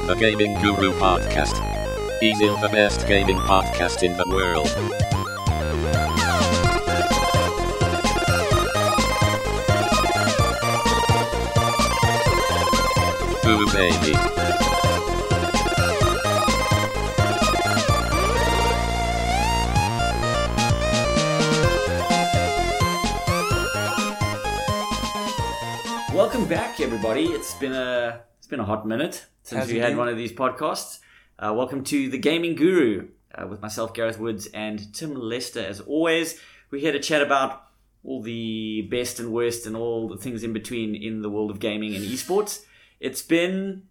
the Gaming Guru Podcast. He's in the best gaming podcast in the world. Ooh, baby. Welcome back, everybody. It's been a hot minute since we had one of these podcasts. Welcome to the Gaming Guru with myself, Gareth Woods, and Tim Lester. As always, we're here to chat about all the best and worst and all the things in between in the world of gaming and esports. It's been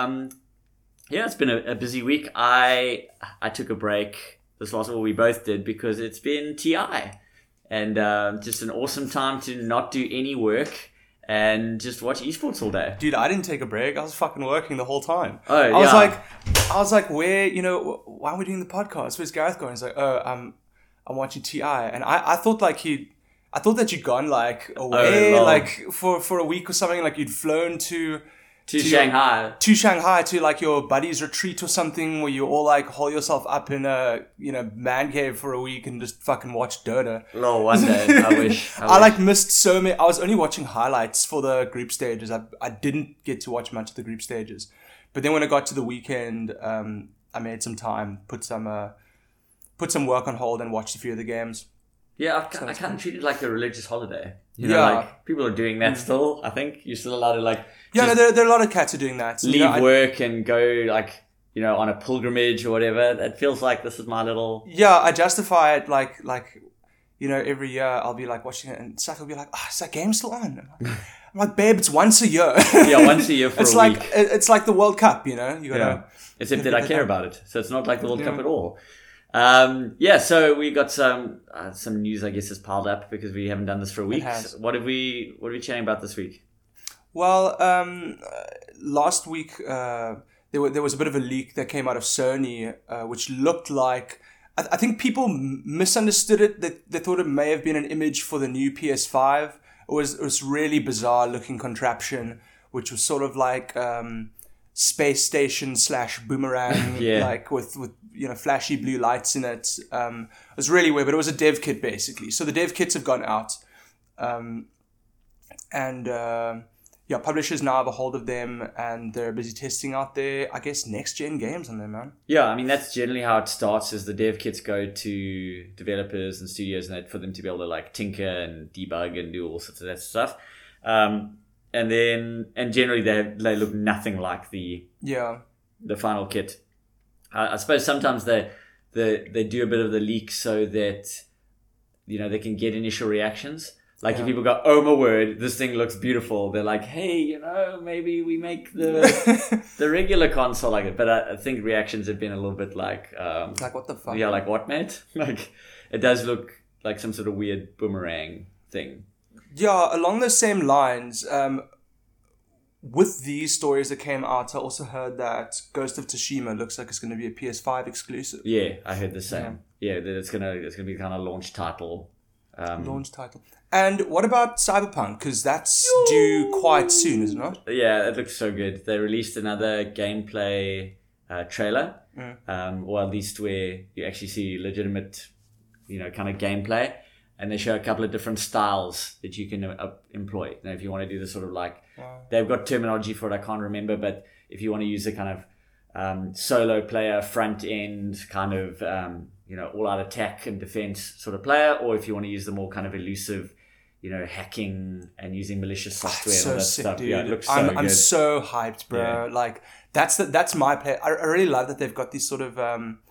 it's been a busy week. I took a break this last week. We both did because it's been TI, and just an awesome time to not do any work and just watch esports all day. Dude, I didn't take a break. I was fucking working the whole time. Oh, yeah. I was like, where, why are we doing the podcast? Where's Gareth going? He's like, I'm watching TI. And I thought that you'd gone like away, like for a week or something, like you'd flown to Shanghai. To Shanghai, to like your buddy's retreat or something, where you all like hole yourself up in a man cave for a week and just fucking watch Dota. Oh, one day. I wish. I like missed so many. I was only watching highlights for the group stages. I didn't get to watch much of the group stages, but then when I got to the weekend, I made some time, put some work on hold, and watched a few of the games. Yeah, I kind of treat it like a religious holiday. Like people are doing that still. I think you're still allowed to like. Yeah, no, there are a lot of cats who are doing that. Leave work and go like on a pilgrimage or whatever. It feels like this is my little. Yeah, I justify it like every year I'll be like watching it and Saka will be like, is that game still on? I'm like, babe, it's once a year. Yeah, once a year for it's a like, week. It's like the World Cup, you gotta. Yeah. Except that I care about it, so it's not like the World Cup at all. So we got some news, I guess, has piled up because we haven't done this for a week. So what are we chatting about this week? Well, last week there was a bit of a leak that came out of Sony, which looked like I think people misunderstood it. They thought it may have been an image for the new PS5. It was really bizarre looking contraption, which was sort of like space station / boomerang, like with flashy blue lights in it. It was really weird, but it was a dev kit basically. So the dev kits have gone out, publishers now have a hold of them, and they're busy testing out their, I guess, next gen games on them, man. Yeah, I mean that's generally how it starts. Is the dev kits go to developers and studios, and that for them to be able to like tinker and debug and do all sorts of that stuff. And generally they look nothing like the final kit. I suppose sometimes they do a bit of the leak so that they can get initial reactions. Like if people go, oh my word, this thing looks beautiful, they're like, hey, maybe we make the regular console like it. But I think reactions have been a little bit like what the fuck? Yeah, like what, mate? Like it does look like some sort of weird boomerang thing. Yeah, along those same lines, with these stories that came out, I also heard that Ghost of Tsushima looks like it's going to be a PS5 exclusive. Yeah, I heard the same. Yeah, that it's gonna be kind of launch title. And what about Cyberpunk? Because that's due quite soon, is it not? Yeah, it looks so good. They released another gameplay trailer, or at least where you actually see legitimate, kind of gameplay. And they show a couple of different styles that you can employ. Now, if you want to do this sort of like, they've got terminology for it, I can't remember, but if you want to use a kind of solo player, front end kind of, all out attack and defense sort of player, or if you want to use the more kind of elusive, hacking and using malicious software and all that sick, stuff. Dude. Yeah, it looks so good. I'm so hyped, bro. Yeah. Like that's my play. I really love that they've got these sort of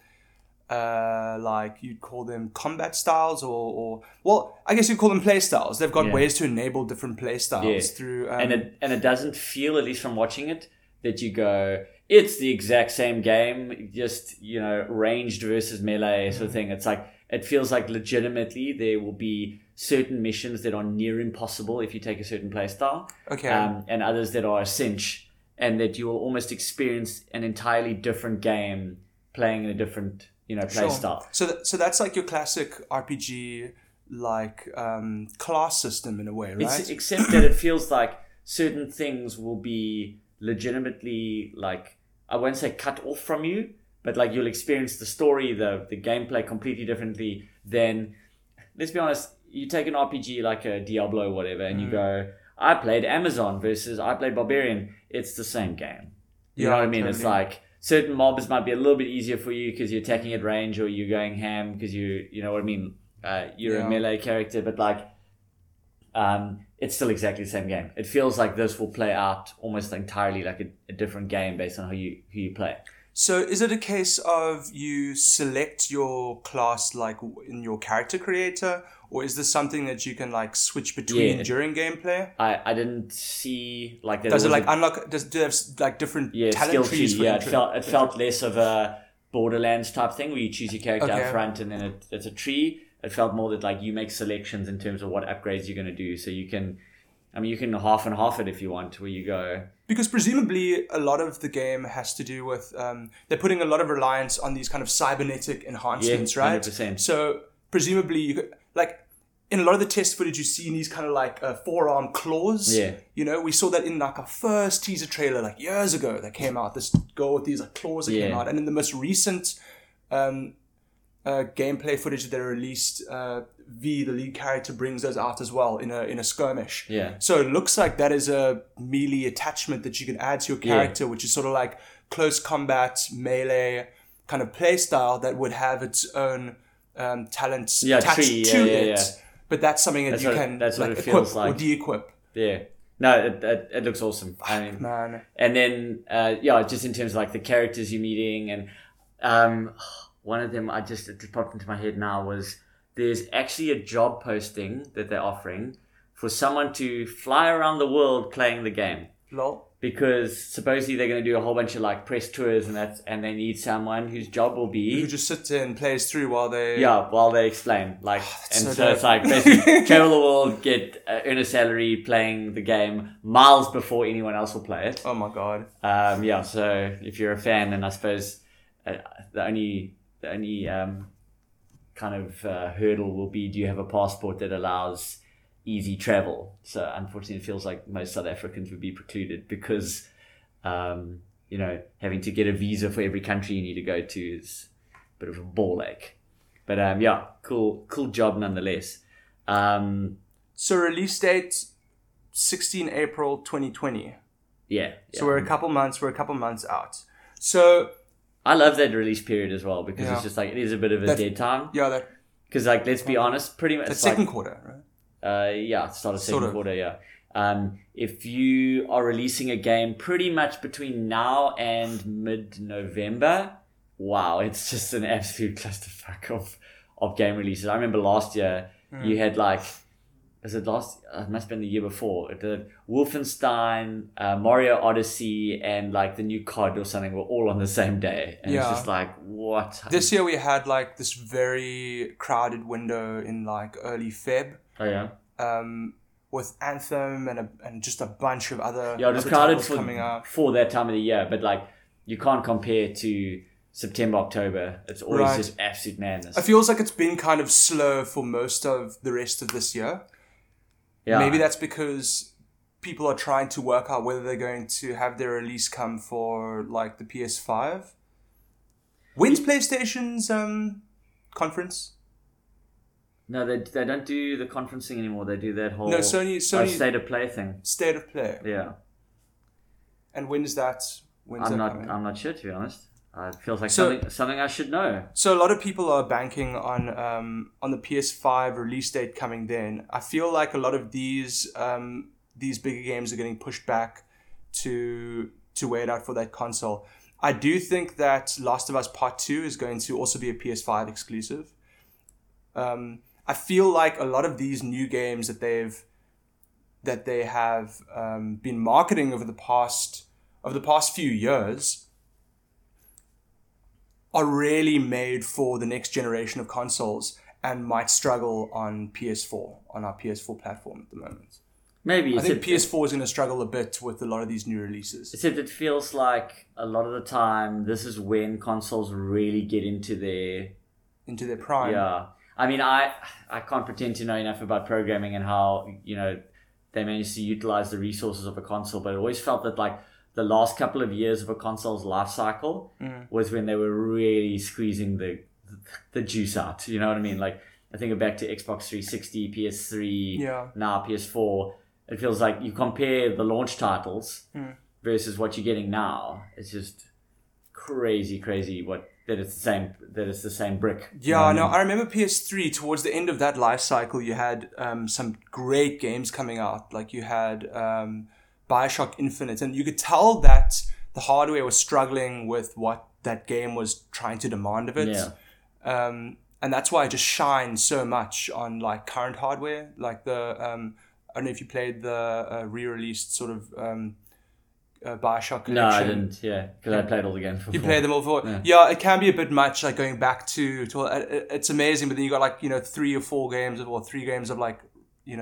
like you'd call them combat styles or I guess you'd call them play styles. They've got ways to enable different play styles through and it doesn't feel, at least from watching it, that you go, it's the exact same game, just ranged versus melee sort of thing. It's like it feels like legitimately there will be certain missions that are near impossible if you take a certain play style, and others that are a cinch, and that you will almost experience an entirely different game playing in a different play style. So that's like your classic RPG like class system in a way, right? Except that it feels like certain things will be legitimately like I won't say cut off from you, but like you'll experience the story, the gameplay completely differently than, let's be honest, you take an RPG like a Diablo or whatever, and you go, I played Amazon versus I played Barbarian. It's the same game. You know what I mean? Totally. It's like certain mobs might be a little bit easier for you because you're attacking at range, or you're going ham because you know what I mean? You're a melee character, but like, it's still exactly the same game. It feels like this will play out almost entirely like a different game based on who you play. So is it a case of you select your class like in your character creator, or is this something that you can like switch between during gameplay? I didn't see like that. Does it like unlock? Do they have like different talent trees? Yeah, it felt less of a Borderlands type thing where you choose your character up front and then it's a tree. It felt more that like you make selections in terms of what upgrades you're going to do. So you can half and half it if you want, where you go. Because presumably a lot of the game has to do with, they're putting a lot of reliance on these kind of cybernetic enhancements, right? 100%. So presumably you could, like, in a lot of the test footage you see these kind of like forearm claws. Yeah. You know, we saw that in like our first teaser trailer like years ago that came out. This girl with these like claws that came out. And in the most recent gameplay footage that they released, V, the lead character, brings those out as well in a skirmish. Yeah. So it looks like that is a melee attachment that you can add to your character, which is sort of like close combat, melee kind of play style that would have its own talents attached to it. Yeah. But that's something that that's what it feels like. Or de-equip. Yeah. No, it looks awesome. I mean, man. And then, just in terms of like the characters you're meeting, and one of them it just popped into my head now was there's actually a job posting that they're offering for someone to fly around the world playing the game. Lol. Because supposedly they're going to do a whole bunch of like press tours and they need someone whose job will be who just sits there and plays through while they explain like and so it's like basically travel the world, get earn a salary playing the game miles before anyone else will play it. Oh my god. So if you're a fan, then I suppose the only kind of hurdle will be, do you have a passport that allows easy travel? So unfortunately it feels like most South Africans would be precluded because having to get a visa for every country you need to go to is a bit of a ball ache. But cool job nonetheless. So release date 16 April 2020. Yeah. So we're a couple months out. So I love that release period as well because it's just like, it is a bit of a dead time. Yeah. Because like, let's be honest, pretty much. The second quarter, right? Start of second quarter, if you are releasing a game pretty much between now and mid-November, wow, it's just an absolute clusterfuck of game releases. I remember last year, you had like, it must have been the year before, the Wolfenstein, Mario Odyssey, and like the new COD or something were all on the same day. And it's just like, what? This year we had like this very crowded window in like early Feb. Oh yeah. With Anthem and just a bunch of other it was crowded for that time of the year, but like you can't compare to September, October. It's always just absolute madness. It feels like it's been kind of slow for most of the rest of this year. Yeah. Maybe that's because people are trying to work out whether they're going to have their release come for like the PS5. When's PlayStation's conference? No, they don't do the conferencing anymore. They do that whole Sony state of play thing. State of play. Yeah. And when is that? I'm not sure, to be honest. It feels like something I should know. So a lot of people are banking on the PS5 release date coming then. I feel like a lot of these bigger games are getting pushed back to wait out for that console. I do think that Last of Us Part 2 is going to also be a PS5 exclusive. I feel like a lot of these new games that they have been marketing over the past few years are really made for the next generation of consoles and might struggle on our PS4 platform at the moment. Maybe. I think PS4 is going to struggle a bit with a lot of these new releases. Except it feels like a lot of the time this is when consoles really get into their prime. Yeah. I mean, I can't pretend to know enough about programming and how, they manage to utilize the resources of a console, but I always felt that like the last couple of years of a console's life cycle was when they were really squeezing the juice out. You know what I mean? Like, I think back to Xbox 360, PS3, now PS4. It feels like you compare the launch titles versus what you're getting now. It's just crazy that it's the same brick. Yeah, no, I remember PS3, towards the end of that life cycle, you had some great games coming out. Like you had BioShock Infinite, and you could tell that the hardware was struggling with what that game was trying to demand of it. Yeah. And that's why it just shines so much on like current hardware. Like the, I don't know if you played the re-released sort of BioShock collection. No, I didn't. Yeah, because I played all the games before. You played them all before. Yeah, it can be a bit much, like going back to it's amazing, but then you got like 3 or 4 games or 3 games of like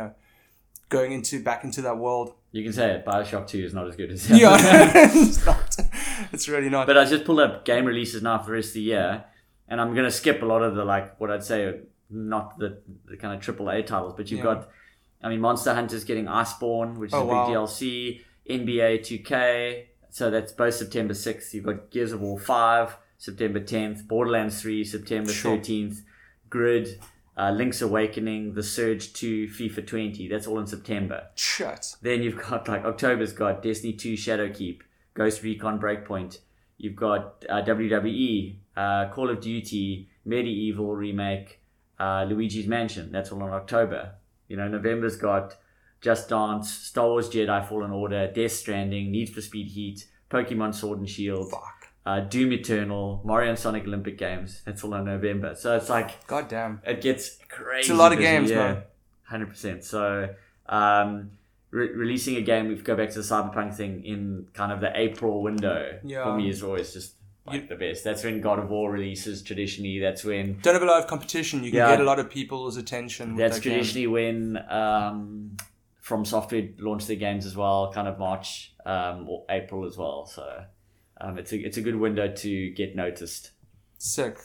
going back into that world. You can say it. BioShock 2 is not as good as that. Yeah, it's not. It's really not. But I just pulled up game releases now for the rest of the year, and I'm gonna skip a lot of the like what I'd say not the kind of AAA titles, but you've got, I mean, Monster Hunter's getting Iceborne, which is a big DLC. NBA 2K, so that's both September 6th. You've got Gears of War 5, September 10th, Borderlands 3, September 13th, Grid, Link's Awakening, The Surge 2, FIFA 20. That's all in September. Shit. Then you've got, like, October's got Destiny 2, Shadowkeep, Ghost Recon Breakpoint. You've got WWE, Call of Duty, Medieval Remake, Luigi's Mansion. That's all in October. November's got Just Dance, Star Wars Jedi Fallen Order, Death Stranding, Need for Speed Heat, Pokemon Sword and Shield, Doom Eternal, Mario and Sonic Olympic Games. That's all in November. So it's like, goddamn, it gets crazy. It's a lot of games, man. 100%. So releasing a game, we go back to the Cyberpunk thing in kind of the April window. For me is always just the best. That's when God of War releases traditionally. That's when don't have a lot of competition. You can get a lot of people's attention. That's traditionally when From Software launch their games as well, kind of March or April as well. So it's a good window to get noticed. Sick.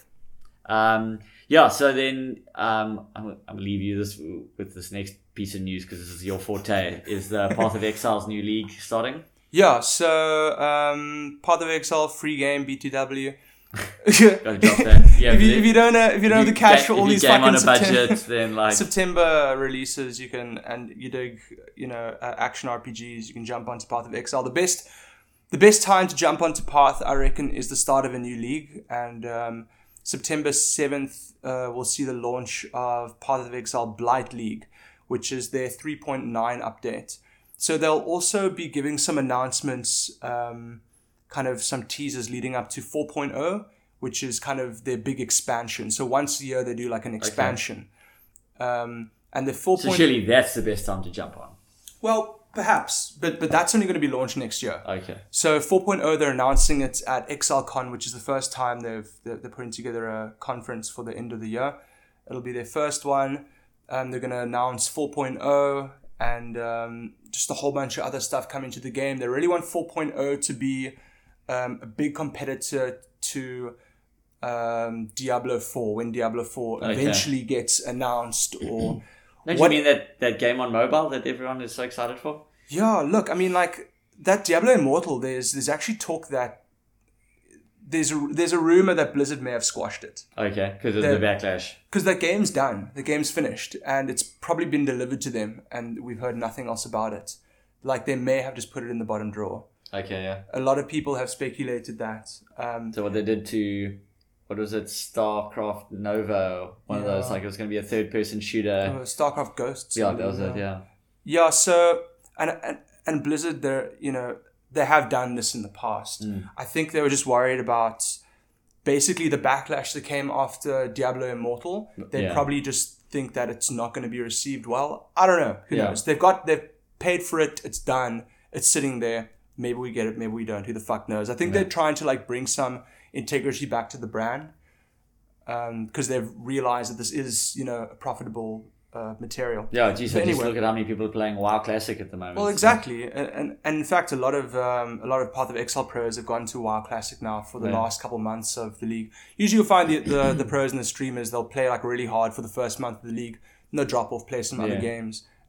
So then I'm going to leave you with this next piece of news because this is your forte. Is the Path of Exile's new league starting? Yeah, so Path of Exile, free game, B2W. Gotta drop that. Yeah, if you don't have the cash for all these fucking on a budget, then like September releases, you dig action RPGs, you can jump onto Path of Exile. The best time to jump onto Path, I reckon, is the start of a new league, and September 7th we'll see the launch of Path of Exile Blight League, which is their 3.9 update. So they'll also be giving some announcements, kind of some teasers leading up to 4.0, which is kind of their big expansion. So once a year they do like an expansion. And the 4.0... So surely that's the best time to jump on. Well, perhaps, but that's only going to be launched next year. Okay. So 4.0, they're announcing it at ExileCon, which is the first time they're putting together a conference for the end of the year. It'll be their first one. They're going to announce 4.0 and just a whole bunch of other stuff coming to the game. They really want 4.0 to be a big competitor to Diablo 4 when Diablo 4 eventually gets announced. Or don't you mean that game on mobile that everyone is so excited for? Yeah, look, I mean, like that Diablo Immortal, there's actually talk that there's a rumor that Blizzard may have squashed it. Okay, because of the backlash. Because that game's done. The game's finished. And it's probably been delivered to them. And we've heard nothing else about it. Like, they may have just put it in the bottom drawer. Okay, yeah. A lot of people have speculated that. So what they did to... What was it? StarCraft Nova? One of those, like it was going to be a third-person shooter. StarCraft Ghosts. Yeah, that was it, yeah. Yeah, so... And Blizzard, they have done this in the past. I think they were just worried about basically the backlash that came after Diablo Immortal. They probably just think that it's not going to be received well. I don't know. Who knows? They've paid for it. It's done. It's sitting there. Maybe we get it. Maybe we don't. Who the fuck knows? I think they're trying to like bring some integrity back to the brand because they've realized that this is, a profitable material. Yeah, geez, so just look at how many people are playing WoW Classic at the moment. Well, exactly, and in fact, a lot of Path of Exile pros have gone to WoW Classic now for the last couple months of the league. Usually, you'll find the pros and the streamers, they'll play like really hard for the first month of the league, and they'll drop off, play some other games,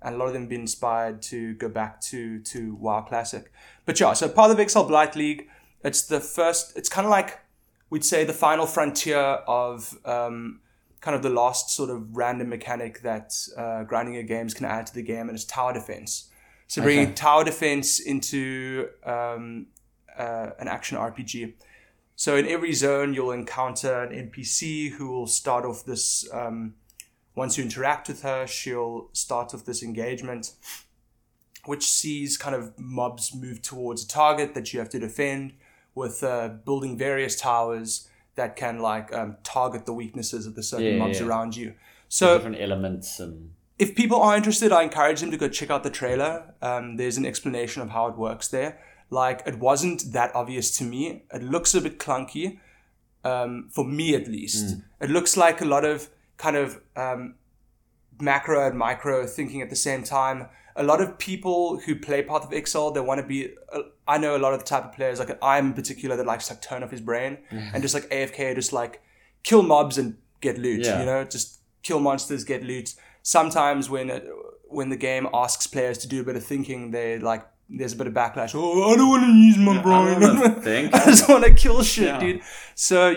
and a lot of them have been inspired to go back to WoW Classic. But yeah, so Path of Exile Blight League, it's kind of like, we'd say, the final frontier of kind of the last sort of random mechanic that grinding your games can add to the game, and it's tower defense. So bringing tower defense into an action RPG. So in every zone, you'll encounter an NPC who will start off this, once you interact with her, she'll start off this engagement, which sees kind of mobs move towards a target that you have to defend with building various towers that can target the weaknesses of the certain mobs around you. So different elements. And if people are interested, I encourage them to go check out the trailer. There's an explanation of how it works there. It wasn't that obvious to me. It looks a bit clunky, for me at least. It looks like a lot of kind of macro and micro thinking at the same time. A lot of people who play Path of Exile, they want to be... I know a lot of the type of players, like I'm in particular, that likes to turn off his brain and just AFK, just kill mobs and get loot, just kill monsters, get loot. Sometimes when the game asks players to do a bit of thinking, there's a bit of backlash. Oh, I don't want to use my brain. I just want to kill shit, dude. So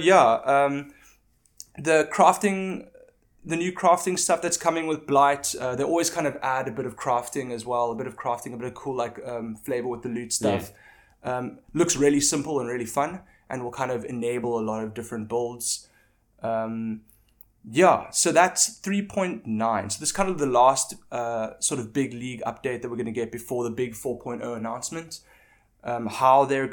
the new crafting stuff that's coming with Blight, they always kind of add a bit of crafting as well, a bit of cool flavor with the loot stuff. Looks really simple and really fun, and will kind of enable a lot of different builds. So that's 3.9. So this is kind of the last sort of big league update that we're going to get before the big 4.0 announcement. How they're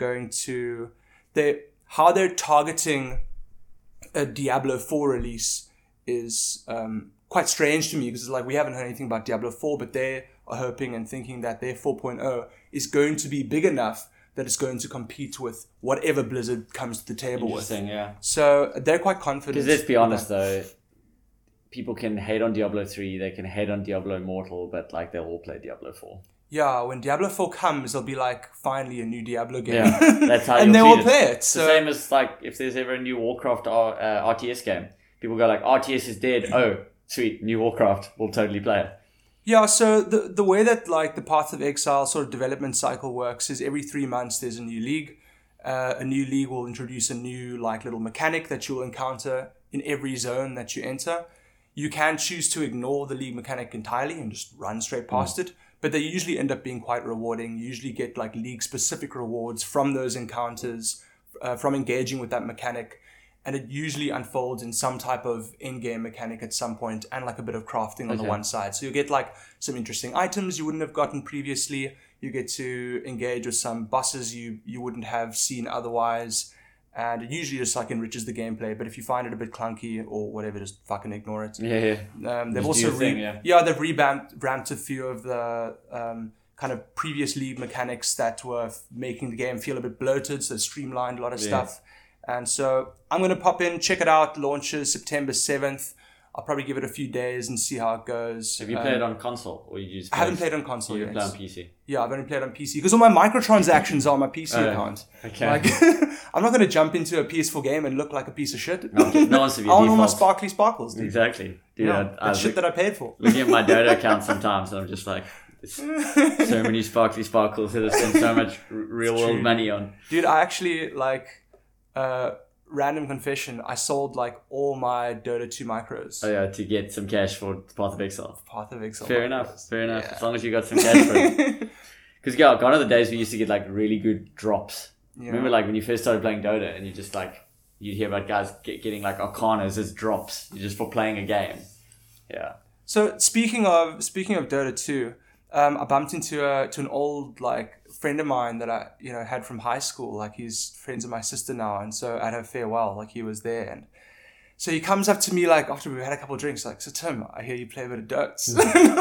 targeting a Diablo 4 release is quite strange to me, because it's we haven't heard anything about Diablo 4, but they are hoping and thinking that their 4.0 is going to be big enough that it's going to compete with whatever Blizzard comes to the table with. Yeah. So they're quite confident. Because let's be honest though, people can hate on Diablo 3, they can hate on Diablo Immortal, but they'll all play Diablo 4. Yeah, when Diablo 4 comes, there'll be finally a new Diablo game. Yeah, that's how and they will play it. It's the same as if there's ever a new Warcraft RTS game. People go RTS is dead. Oh, sweet, new Warcraft. We'll totally play it. Yeah, so the way that the Path of Exile sort of development cycle works is every 3 months there's a new league. A new league will introduce a new little mechanic that you'll encounter in every zone that you enter. You can choose to ignore the league mechanic entirely and just run straight past it, but they usually end up being quite rewarding. You usually get league-specific rewards from those encounters, from engaging with that mechanic, and it usually unfolds in some type of in-game mechanic at some point, and a bit of crafting on the one side. So you get some interesting items you wouldn't have gotten previously. You get to engage with some bosses you wouldn't have seen otherwise. And it usually just enriches the gameplay. But if you find it a bit clunky or whatever, just fucking ignore it. They've also they've revamped a few of the kind of previous league mechanics that were making the game feel a bit bloated. So streamlined a lot of stuff. And so I'm going to pop in, check it out. Launches September 7th. I'll probably give it a few days and see how it goes. Have you played on console? Or you just I haven't played on console yet. You play on PC? Yeah, I've only played on PC. Because all my microtransactions are on my PC account. Okay. I'm not going to jump into a PS4 game and look like a piece of shit. No one's to be I want all my sparkly sparkles, dude. Exactly. Dude, that's shit that I paid for. Looking at my Dota account sometimes, and I'm just so many sparkly sparkles that I spend so much real world money on. Dude, I actually, random confession, I sold all my Dota 2 micros. Oh yeah, to get some cash for Path of Exile. Fair enough. Yeah. As long as you got some cash for it. Because gone are the days we used to get really good drops. Yeah. Remember when you first started playing Dota and you just you'd hear about guys getting Arcanas as drops just for playing a game. Yeah. So speaking of Dota 2, I bumped into an old friend of mine that I had from high school. He's friends with my sister now, and so at her farewell, he was there, and so he comes up to me after we had a couple of drinks, so Tim, I hear you play a bit of Dots.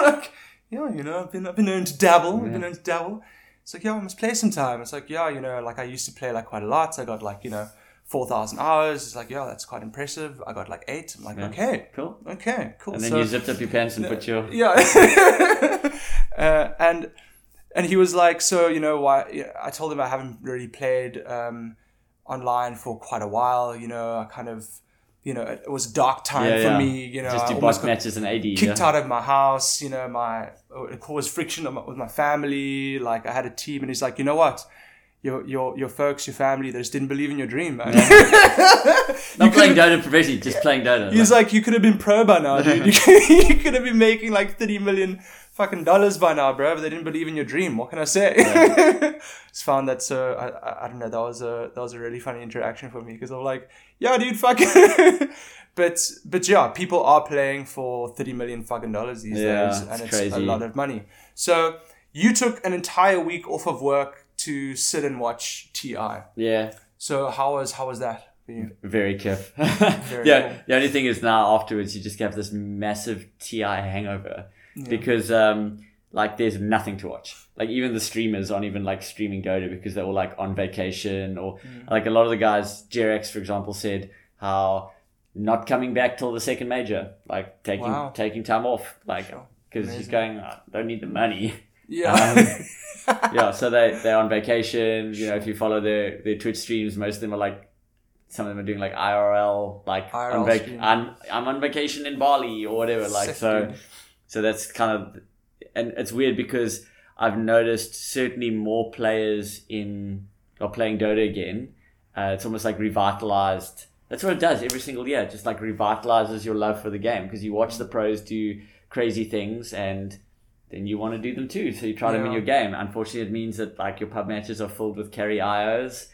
I've been known to dabble. It's I must play sometime. It's I used to play quite a lot. I got 4,000 hours. It's that's quite impressive. I got 8. I'm okay, cool. And then you zipped up your pants and put your and he was why? I told him I haven't really played online for quite a while. I kind of you know, it was dark time Yeah, for yeah. me. You know, Just I do almost bot got matches and AD. kicked Yeah. out of my house. You know, it caused friction with my family. Like, I had a team, and he's like, you know what? Your folks, your family, they just didn't believe in your dream, man. Not playing Dota professionally, just playing Dota. He's like, you could have been pro by now, dude. You could have been making like $30 million fucking dollars by now, bro. But they didn't believe in your dream. What can I say? Just found that so I don't know. That was a really funny interaction for me because I'm like, yeah, dude, fuck. But yeah, people are playing for $30 million fucking dollars these days, and it's crazy. a lot of money. So you took an entire week off of work to sit and watch TI. Yeah. So how was that for you? Very kiff. Very Yeah. cool. The only thing is now afterwards you just get this massive TI hangover because like there's nothing to watch. Like even the streamers aren't even like streaming Dota because they're all like on vacation or like a lot of the guys, Jerex for example, said how not coming back till the second major, like taking time off, like because he's going, I don't need the money. Yeah. Yeah, so they're on vacation. You know, if you follow their Twitch streams, most of them are like, some of them are doing like IRL, like IRL I'm on vacation in Bali or whatever. Like Sick, so that's kind of, and it's weird because I've noticed certainly more players are playing Dota again. It's almost like revitalized. That's what it does every single year. It just like revitalizes your love for the game because you watch the pros do crazy things and then you want to do them too. So you try them in your game. Unfortunately, it means that like your pub matches are filled with carry IOs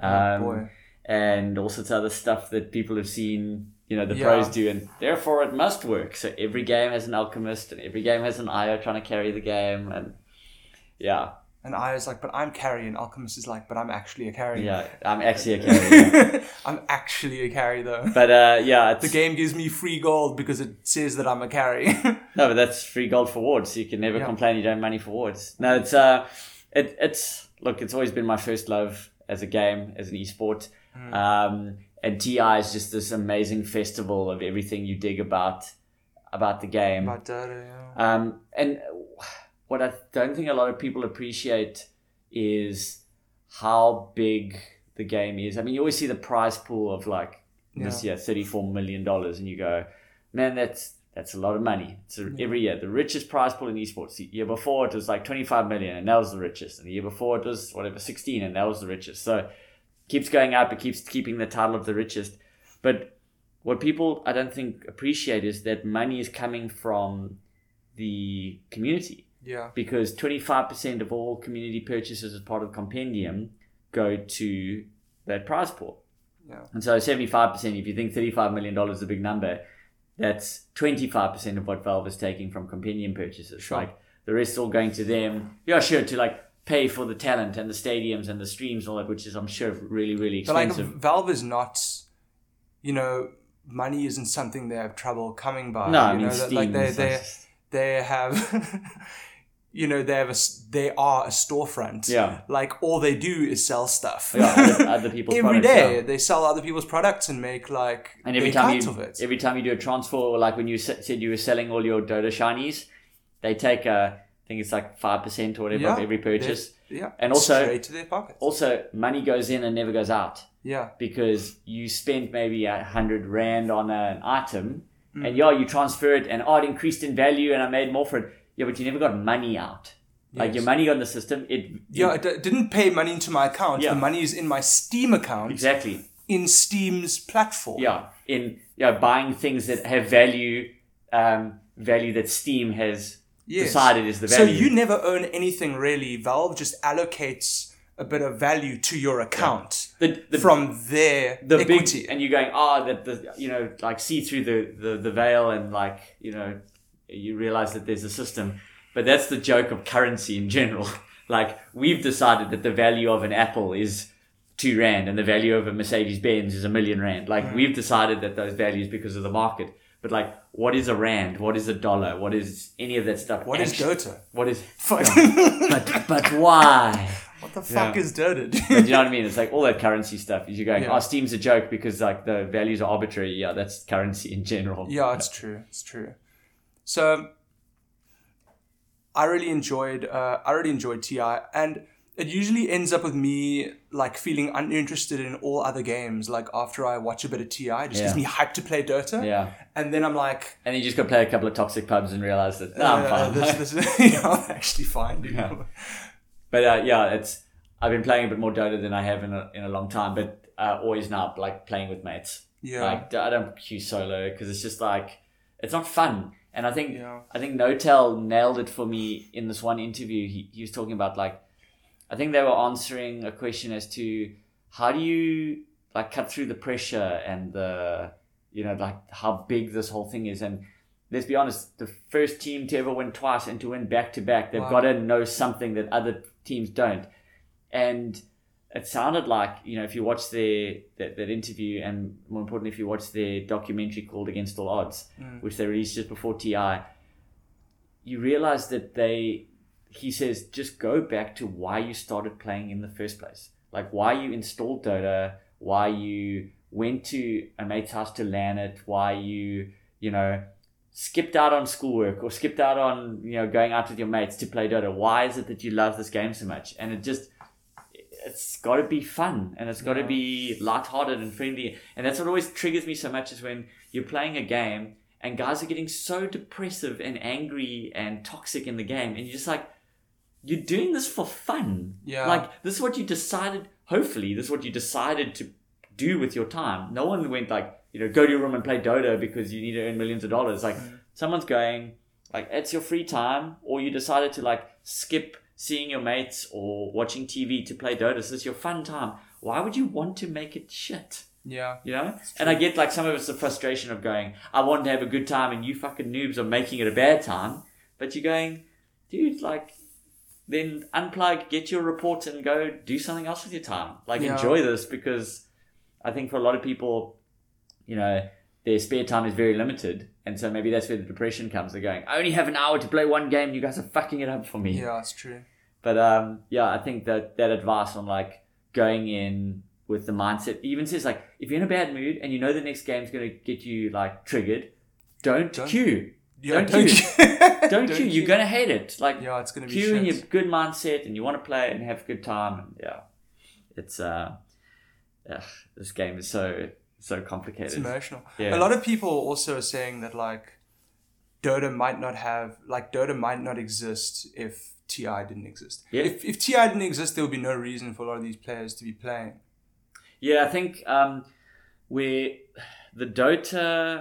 and all sorts of other stuff that people have seen, you know, the pros do, and therefore it must work. So every game has an alchemist and every game has an IO trying to carry the game, and yeah. And I was like, but I'm carry, and Alchemist is like, but I'm actually a carry. Yeah, I'm actually a carry. I'm actually a carry though. But yeah, The game gives me free gold because it says that I'm a carry. No, but that's free gold for wards. So you can never complain you don't have money for wards. No, it's look, it's always been my first love as a game, as an esport. And TI is just this amazing festival of everything you dig about the game. About Dota, And what I don't think a lot of people appreciate is how big the game is. I mean, you always see the prize pool of like this year, $34 million, and you go, man, that's a lot of money. So every year, the richest prize pool in esports. The year before it was like 25 million, and that was the richest. And the year before it was 16, and that was the richest. So it keeps going up. It keeps keeping the title of the richest. But what people I don't think appreciate is that money is coming from the community. Yeah. Because 25% of all community purchases as part of Compendium go to that prize pool. Yeah. And so 75%, if you think $35 million is a big number, that's 25% of what Valve is taking from Compendium purchases. Sure. Like the rest all going to them. Yeah, sure, to like pay for the talent and the stadiums and the streams and all that, which is, I'm sure, really, really expensive. But like Valve is not, you know, money isn't something they have trouble coming by. No, I you mean, know, Steam. like they have, you know, they are a storefront. Yeah. Like all they do is sell stuff. Yeah, other people's Every products. day Yeah. they sell other people's products and make like And every big time cuts of it. every time you do a transfer, or like when you said you were selling all your Dota shinies, they take I think it's like 5% or whatever of every purchase. Yeah. And also straight to their pockets. Also, money goes in and never goes out. Yeah. Because you spent maybe 100 Rand on an item, and you transfer it, and it increased in value, and I made more for it. Yeah, but you never got money out. Like your money on the system, it didn't pay money into my account. Yeah. The money is in my Steam account. Exactly. In Steam's platform. Yeah, in buying things that have value that Steam has decided is the value. So you never own anything really. Valve just allocates a bit of value to your account from their equity. And you're going, like see through the veil, and like, you know, you realize that there's a system. But that's the joke of currency in general. Like, we've decided that the value of an Apple is 2 Rand and the value of a Mercedes-Benz is 1 million Rand. Like, we've decided that those values because of the market. But like, what is a Rand? What is a dollar? What is any of that stuff? What is Dota? What is... but why? What the fuck is Dota? But you know what I mean? It's like all that currency stuff. Is you're going, Steam's a joke because like the values are arbitrary. Yeah, that's currency in general. Yeah, it's true. It's true. So I really enjoyed TI, and it usually ends up with me like feeling uninterested in all other games. Like after I watch a bit of TI, it just gives me hype to play Dota. Yeah. And then I'm like, And you just go play a couple of toxic pubs and realize that I'm fine. this I'm actually fine, dude. Yeah. But I've been playing a bit more Dota than I have in a long time. But always now like playing with mates. Yeah. Like I don't queue solo because it's just like it's not fun. And I think Notel nailed it for me in this one interview. He was talking about like, I think they were answering a question as to how do you like cut through the pressure and the, you know, like how big this whole thing is. And let's be honest, the first team to ever win twice and to win back to back, they've got to know something that other teams don't. And it sounded like, you know, if you watch that interview, and more importantly, if you watch their documentary called Against All Odds, which they released just before TI, you realize that he says, just go back to why you started playing in the first place. Like why you installed Dota, why you went to a mate's house to LAN it, why you know, skipped out on schoolwork or skipped out on, you know, going out with your mates to play Dota. Why is it that you love this game so much? And it's got to be fun and it's got to be lighthearted and friendly. And that's what always triggers me so much is when you're playing a game and guys are getting so depressive and angry and toxic in the game. And you're just like, you're doing this for fun. Yeah. Like, this is what you decided, hopefully, this is what you decided to do with your time. No one went like, you know, go to your room and play Dota because you need to earn millions of dollars. Like, someone's going, like, it's your free time, or you decided to, like, skip seeing your mates or watching TV to play Dota. So it's your fun time. Why would you want to make it shit? Yeah. You know? And I get, like, some of it's the frustration of going, I want to have a good time and you fucking noobs are making it a bad time. But you're going, dude, like, then unplug, get your reports and go do something else with your time. Like, enjoy this, because I think for a lot of people, you know, their spare time is very limited. And so maybe that's where the depression comes. They're going, I only have an hour to play one game. You guys are fucking it up for me. Yeah, that's true. But I think that advice on like going in with the mindset, even says like, if you're in a bad mood and you know the next game's going to get you like triggered, don't queue. Yeah, don't queue. Don't queue. You're going to hate it. Like, it's going to be queue shit. in your good mindset and you want to play and have a good time. And it's this game is so complicated. It's emotional. Yeah. A lot of people also are saying that like Dota might not exist if TI didn't exist. Yeah. If TI didn't exist, there would be no reason for a lot of these players to be playing. Yeah, I think where the Dota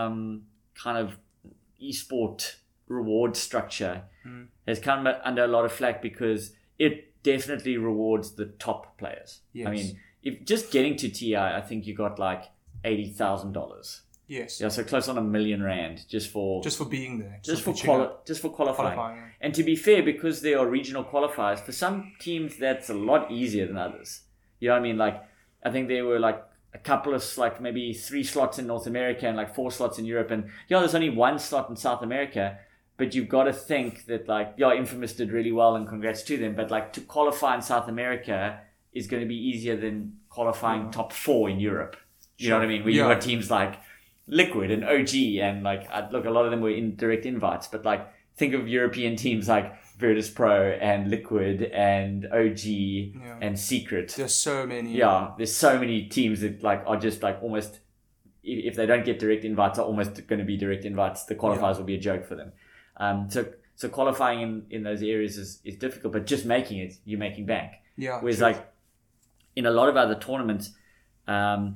kind of esport reward structure has come under a lot of flack because it definitely rewards the top players. Yes. I mean, if just getting to TI, I think you got like $80,000. Yes. Yeah, so close on R1 million just for being there. just for qualifying. And to be fair, because there are regional qualifiers, for some teams that's a lot easier than others. You know what I mean? Like, I think there were like a couple of like maybe 3 slots in North America and like 4 slots in Europe, and there's only 1 slot in South America. But you've got to think that like Infamous did really well and congrats to them. But like to qualify in South America is going to be easier than qualifying top 4 in Europe. You know what I mean? Where you've got teams like Liquid and OG and like look, a lot of them were in direct invites, but like think of European teams like Virtus Pro and Liquid and OG and Secret. There's so many. Yeah, there's so many teams that like are just like almost, if they don't get direct invites, are almost going to be direct invites. The qualifiers will be a joke for them. So qualifying in those areas is difficult, but just making it, you're making bank. Yeah. Whereas like in a lot of other tournaments, so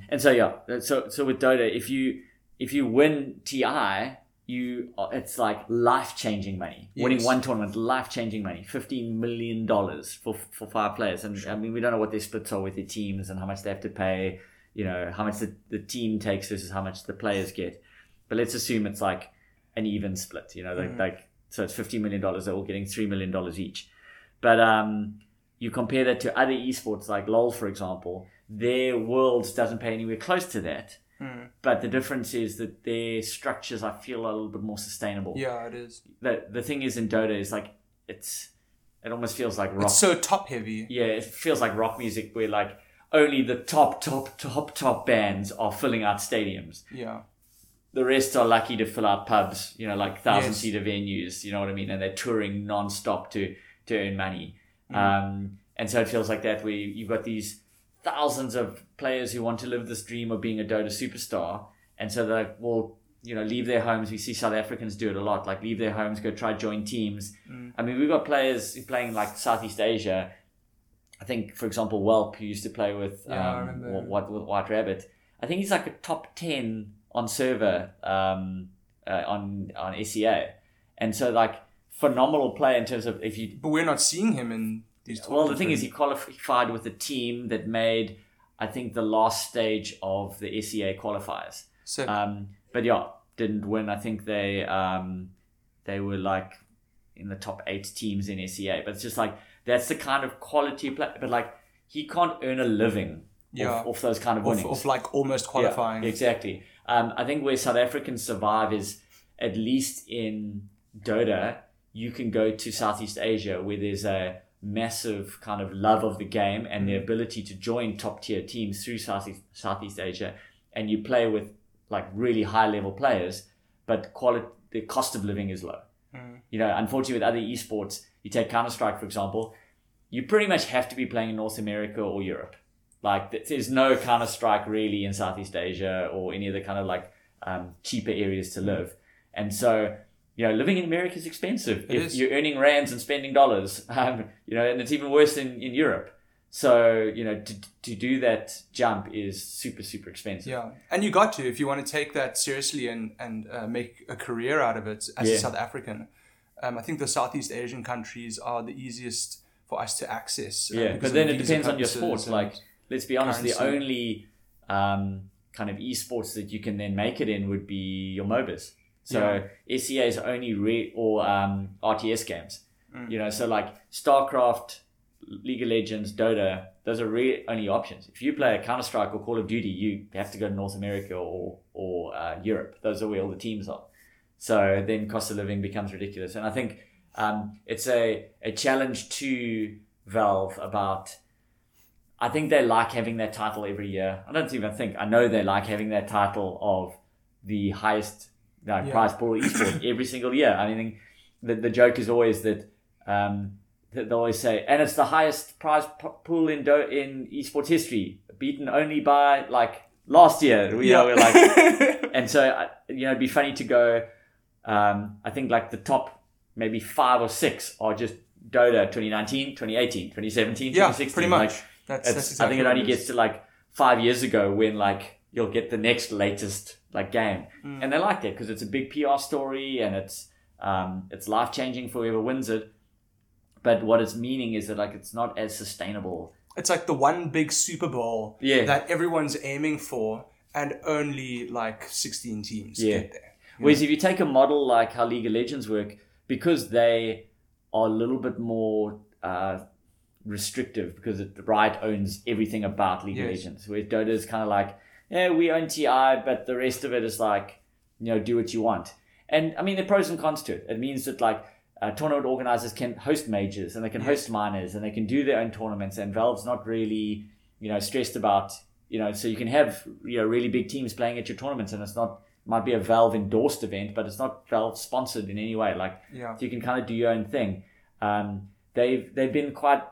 with Dota, if you win TI, it's like life-changing money. Yes. Winning one tournament, life-changing money. $15 million for 5 players. And I mean, we don't know what their splits are with their teams and how much they have to pay, you know, how much the team takes versus how much the players get. But let's assume it's like an even split, you know, like so it's $15 million, they're all getting $3 million each. But you compare that to other esports like LoL, for example, their Worlds doesn't pay anywhere close to that. But the difference is that their structures, I feel, are a little bit more sustainable. Yeah, it is. The thing is in Dota is like, it almost feels like rock. It's so top heavy. Yeah, it feels like rock music where like only the top bands are filling out stadiums. Yeah. The rest are lucky to fill out pubs, you know, like 1,000-seater venues, you know what I mean? And they're touring non-stop to earn money. And And so it feels like that where you've got these thousands of players who want to live this dream of being a Dota superstar. And so they're like, well, leave their homes. We see South Africans do it a lot. Like leave their homes, go try join teams. I mean, we've got players playing like Southeast Asia. I think, for example, Welp, who used to play with with White Rabbit. I think he's like a top 10 on server on SEA. And so like phenomenal player in terms of But we're not seeing him in these tournaments. Well, the thing is he qualified with a team that made, I think, the last stage of the SEA qualifiers. Sick. But yeah, didn't win. I think they were like in the top 8 teams in SEA. But it's just like, that's the kind of quality play. But like, he can't earn a living off those kind of winnings. Off like almost qualifying. Yeah, exactly. I think where South Africans survive is, at least in Dota, you can go to Southeast Asia where there's a massive kind of love of the game and the ability to join top tier teams through Southeast Asia, and you play with like really high level players, but the cost of living is low. Unfortunately with other esports, you take Counter-Strike for example, you pretty much have to be playing in North America or Europe. Like there's no Counter-Strike really in Southeast Asia or any other kind of like cheaper areas to live. And so, living in America is expensive. If you're earning rands and spending dollars, and it's even worse in Europe. So, to do that jump is super, super expensive. Yeah. And you got to, if you want to take that seriously and make a career out of it as a South African. I think the Southeast Asian countries are the easiest for us to access. But then it depends on your sport. Like, let's be honest, the only kind of esports that you can then make it in would be your MOBAs. So SEA is only RTS games. So like StarCraft, League of Legends, Dota, those are really only options. If you play a Counter-Strike or Call of Duty, you have to go to North America or Europe. Those are where all the teams are. So then cost of living becomes ridiculous. And I think it's a challenge to Valve about, I think they like having that title every year. I know they like having that title of the highest prize pool esport every single year. I mean, the joke is always that they always say, and it's the highest prize pool in esports history, beaten only by like last year. We're like, and so it'd be funny to go. I think like the top maybe 5 or 6 are just Dota 2019, 2018, 2017, 2016. Pretty much. Like, that's exactly I think it only gets to like 5 years ago when like you'll get the next latest like game, and they like it because it's a big PR story and it's life changing for whoever wins it. But what it's meaning is that like it's not as sustainable. It's like the one big Super Bowl that everyone's aiming for, and only like 16 teams get there. Whereas if you take a model like how League of Legends work, because they are a little bit more restrictive, because Riot owns everything about League of Legends. Whereas Dota is kind of like, we own TI, but the rest of it is like, do what you want. And I mean, there are pros and cons to it. It means that like tournament organizers can host majors and they can host minors and they can do their own tournaments, and Valve's not really, stressed about, so you can have, really big teams playing at your tournaments, and might be a Valve endorsed event, but it's not Valve sponsored in any way. So you can kind of do your own thing. They've been quite,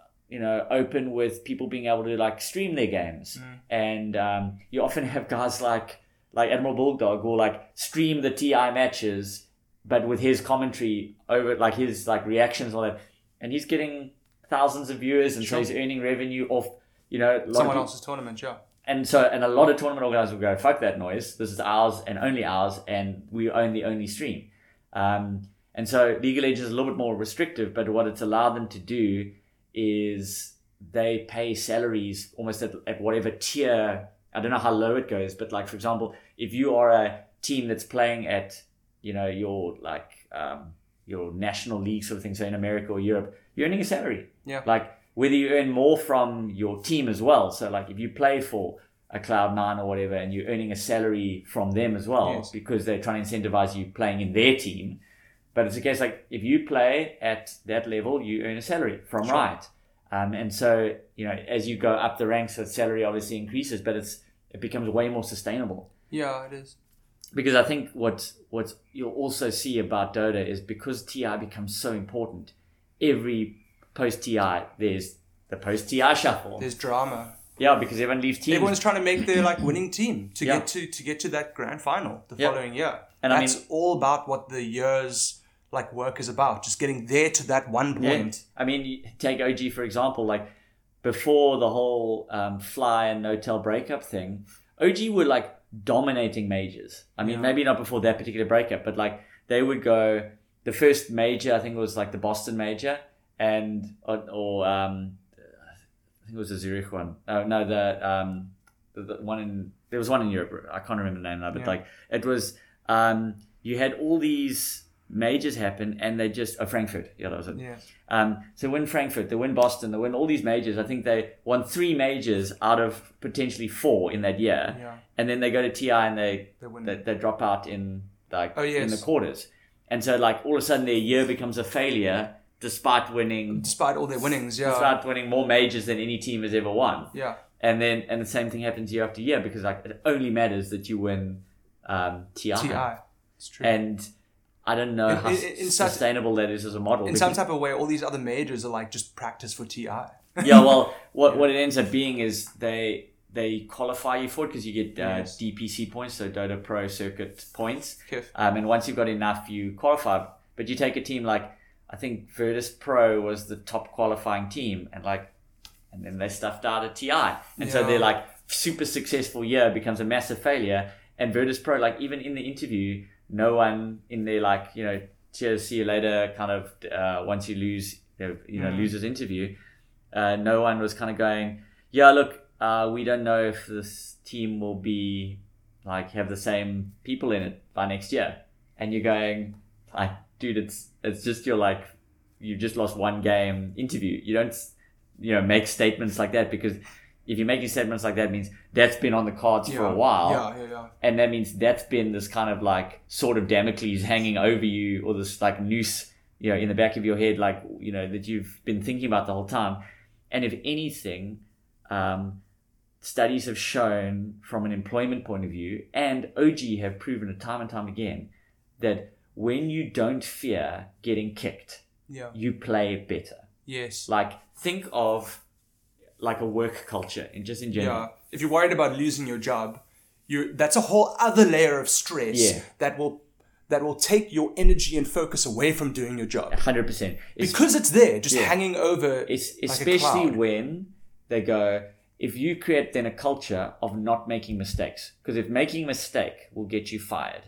open with people being able to like stream their games, and you often have guys like Admiral Bulldog will like stream the TI matches, but with his commentary over like his like reactions and all that, and he's getting thousands of viewers, and so he's earning revenue off someone else's tournament, And a lot of tournament organizers will go, fuck that noise. This is ours and only ours, and we own the only stream. And so League of Legends is a little bit more restrictive, but what it's allowed them to do is they pay salaries almost at whatever tier. I don't know how low it goes, but like, for example, if you are a team that's playing at, your like, your national league sort of thing, so in America or Europe, you're earning a salary. Yeah. Like, whether you earn more from your team as well. So like if you play for a Cloud9 or whatever, and you're earning a salary from them as well, because they're trying to incentivize you playing in their team. But it's a case like if you play at that level, you earn a salary from Riot. And so, as you go up the ranks, that salary obviously increases, but it becomes way more sustainable. Yeah, it is. Because I think what you'll also see about Dota is because TI becomes so important, every post-TI, there's the post TI shuffle. There's drama. Yeah, because everyone leaves teams. Everyone's trying to make their like winning team to get to that grand final the following year. And that's all about what the year's like work is about. Just getting there to that one point. Yeah. I mean, you take OG for example. Like before the whole Fly and No-Tell breakup thing, OG were like dominating majors. I mean, maybe not before that particular breakup, but like they would go. The first major, I think, was like the Boston major, and or I think it was the Zurich one. No, the one in there was one in Europe. I can't remember the name now, but like it was. You had all these majors happen, and they just Frankfurt. Yeah, that was it. Yeah. So win Frankfurt, they win Boston, they win all these majors. I think they won 3 majors out of potentially 4 in that year. Yeah. And then they go to TI and they drop out in like in the quarters. And so like all of a sudden their year becomes a failure despite all their winnings, despite winning more majors than any team has ever won. Yeah. And the same thing happens year after year because like it only matters that you win TI. It's true. And I don't know how sustainable that is as a model. In some type of way, all these other majors are like just practice for TI. Yeah, well, what it ends up being is they qualify you for it because you get DPC points, so Dota Pro Circuit points. And once you've got enough, you qualify. But you take a team like, I think Virtus Pro was the top qualifying team, and then they stuffed out a TI. And so their like super successful year becomes a massive failure. And Virtus Pro, like even in the interview, no one in there like, you know, cheers, see you later kind of once you lose, losers interview, no one was kind of going, yeah, look, we don't know if this team will be like have the same people in it by next year. And you're going, like, dude, it's just you've just lost one game interview. You don't, make statements like that, because if you're making statements like that, it means that's been on the cards for a while. Yeah. And that means that's been this kind of like sword of Damocles hanging over you, or this like noose, in the back of your head, like, that you've been thinking about the whole time. And if anything, studies have shown from an employment point of view, and OG have proven it time and time again, that when you don't fear getting kicked, you play better. Yes. Like, think of like a work culture in general. Yeah. If you're worried about losing your job, that's a whole other layer of stress that will take your energy and focus away from doing your job. 100%. Because it's there, just hanging over. Especially when they go, if you create then a culture of not making mistakes, because if making a mistake will get you fired,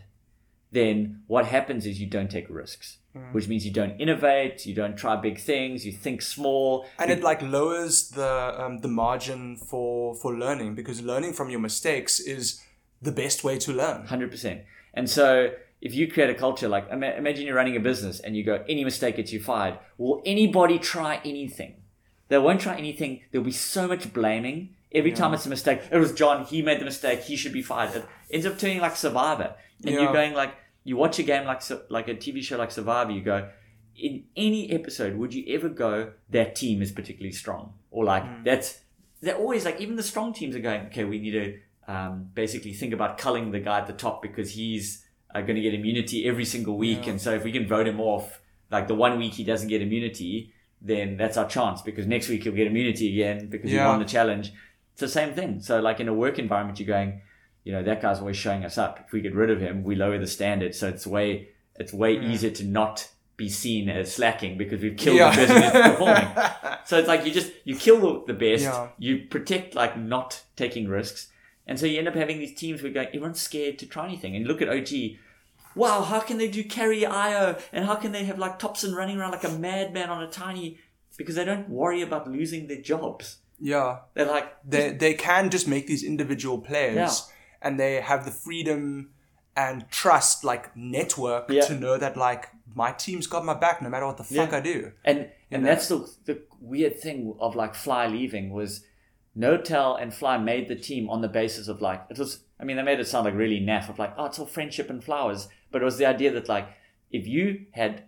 then what happens is you don't take risks, which means you don't innovate, you don't try big things, you think small. And it like lowers the margin for learning, because learning from your mistakes is the best way to learn. 100%. And so if you create a culture, like imagine you're running a business and you go, any mistake gets you fired. Will anybody try anything? They won't try anything. There'll be so much blaming. Every time it's a mistake, it was John, he made the mistake, he should be fired. It ends up turning like Survivor. And you're going like, you watch a game like a TV show like Survivor, you go, in any episode, would you ever go, that team is particularly strong? Or like, they're always like, even the strong teams are going, okay, we need to basically think about culling the guy at the top because he's going to get immunity every single week. And so if we can vote him off, like the 1 week he doesn't get immunity, then that's our chance, because next week he'll get immunity again because he won the challenge. It's the same thing. So like in a work environment, you're going, that guy's always showing us up. If we get rid of him, we lower the standard. So it's way easier to not be seen as slacking because we've killed the person who's performing. So it's like you kill the best, you protect like not taking risks. And so you end up having these teams where everyone's scared to try anything. And look at OG. Wow, how can they do carry IO? And how can they have like Thompson running around like a madman on a tiny... Because they don't worry about losing their jobs. Yeah. They're like... They can just make these individual players and they have the freedom and trust, like network, to know that like my team's got my back no matter what the fuck I do. And that's the weird thing of like Fly leaving was No-Tell and Fly made the team on the basis of like, they made it sound like really naff of like, it's all friendship and flowers. But it was the idea that like, if you had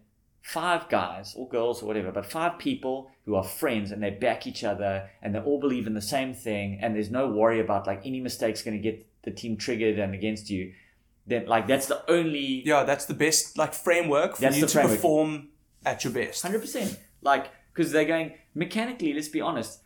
5 guys or girls or whatever, but 5 people who are friends and they back each other and they all believe in the same thing and there's no worry about like any mistakes going to get the team triggered and against you, then like that's the only... Yeah, that's the best like framework for you to perform at your best. 100%. Like, because they're going, mechanically, let's be honest,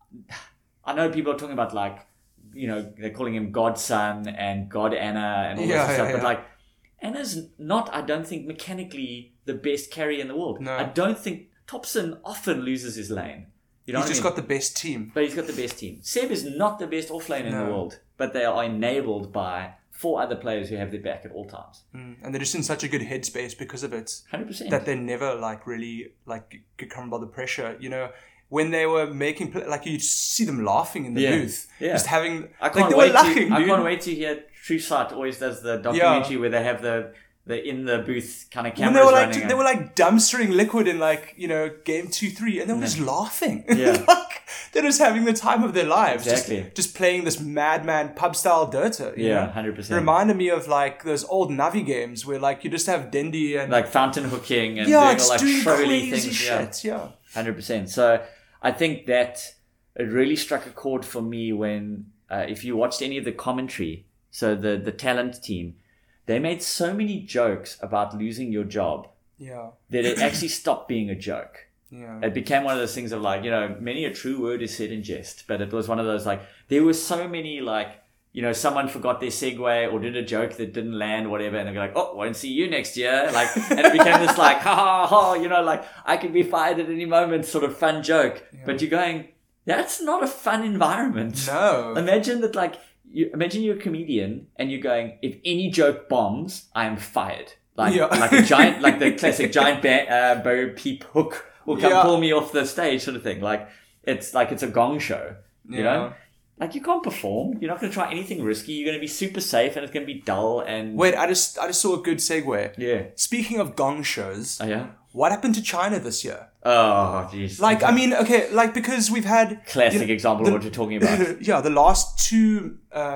I know people are talking about like, they're calling him Godson and God Anna and all this stuff, but like Anna's not, I don't think, mechanically the best carry in the world. No. I don't think Thompson often loses his lane. You know He's just got the best team. But he's got the best team. Seb is not the best offlane in the world, but they are enabled by 4 other players who have their back at all times. And they're just in such a good headspace because of it. 100%. That they never like really like get come by the pressure. When they were making like you see them laughing in the booth, just having. I can't wait to hear True Sight always does the documentary where they have the in the booth kind of cameras running. They were like dumpstering Liquid in like game 2-3, and they were just laughing. Yeah. Like they're just having the time of their lives. Exactly. Just playing this madman pub style Dota. 100%. It reminded me of like those old Navi games where like you just have Dendi and like fountain hooking and doing all like trolley things. Shit. Yeah. 100%. So I think that it really struck a chord for me when if you watched any of the commentary, so the talent team, they made so many jokes about losing your job that it actually stopped being a joke. Yeah. It became one of those things of like, many a true word is said in jest, but it was one of those like, there were so many like, someone forgot their segue or did a joke that didn't land, whatever, and they'd be like, oh, won't see you next year. Like, and it became this like, ha ha ha, like I could be fired at any moment sort of fun joke. Yeah. But you're going, that's not a fun environment. No. Imagine that like, imagine you're a comedian and you're going, if any joke bombs, I am fired. Like a giant, like the classic giant Bo Peep hook will come pull me off the stage sort of thing. Like it's a gong show, you know? Like you can't perform. You're not going to try anything risky. You're going to be super safe and it's going to be dull and... Wait, I just saw a good segue. Yeah. Speaking of gong shows. Oh, yeah? What happened to China this year? Oh, jeez. Like, I mean, okay, like because we've had... Classic example of what you're talking about. Yeah, the last 2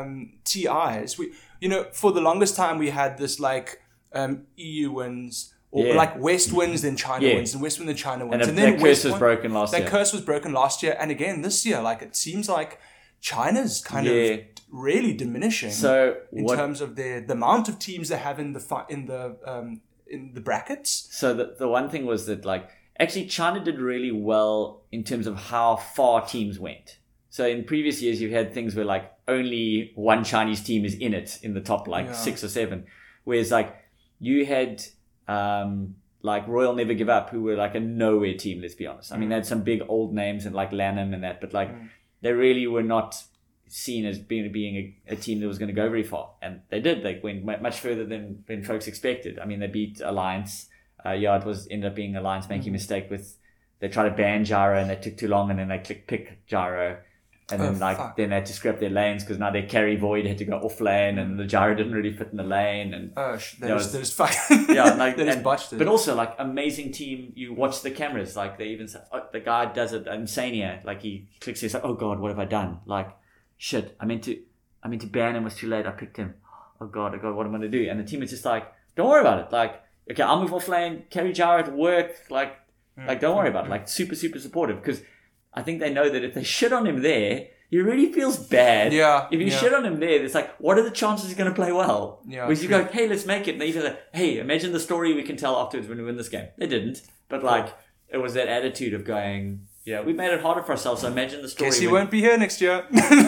TIs, for the longest time we had this like EU wins, or like West wins, then China wins, and West wins, then China wins. And then that curse was broken last year. That curse was broken last year, and again this year. Like, it seems like China's kind of really diminishing in terms of the amount of teams they have in the brackets. So the one thing was that like actually China did really well in terms of how far teams went. So in previous years you've had things where like only one Chinese team is in it in the top 6 or 7, whereas like you had like Royal Never Give Up, who were like a nowhere team. Let's be honest. I mean, they had some big old names and like Lanham and that, but like. They really were not seen as being a team that was going to go very far. And they did. They went much further than folks expected. I mean, they beat Alliance. It ended up being Alliance making a mistake with... They tried to ban Gyro and they took too long and then they pick Gyro. And then then they had to scrap their lanes because now their carry Void had to go off lane and the Gyro didn't really fit in the lane. And there's fucking... Yeah, like... that is busted. But also, like, amazing team. You watch the cameras. Like, they even say... Oh, the guy does it. Insania. Like, he clicks. He's like, oh, God, what have I done? Like, shit. I meant to ban him. It was too late. I picked him. Oh, God, what am I going to do? And the team is just like, don't worry about it. Like, okay, I'll move off lane. Carry Gyro to work. Like, don't worry about it. Like, super, super supportive. Because I think they know that if they shit on him there... He really feels bad. Yeah. If you shit on him there, it's like, what are the chances he's going to play well? Yeah. Whereas you go, hey, let's make it. And they even like, hey, imagine the story we can tell afterwards when we win this game. They didn't. But like, it was that attitude of going, we made it harder for ourselves. So imagine the story. Guess he won't be here next year.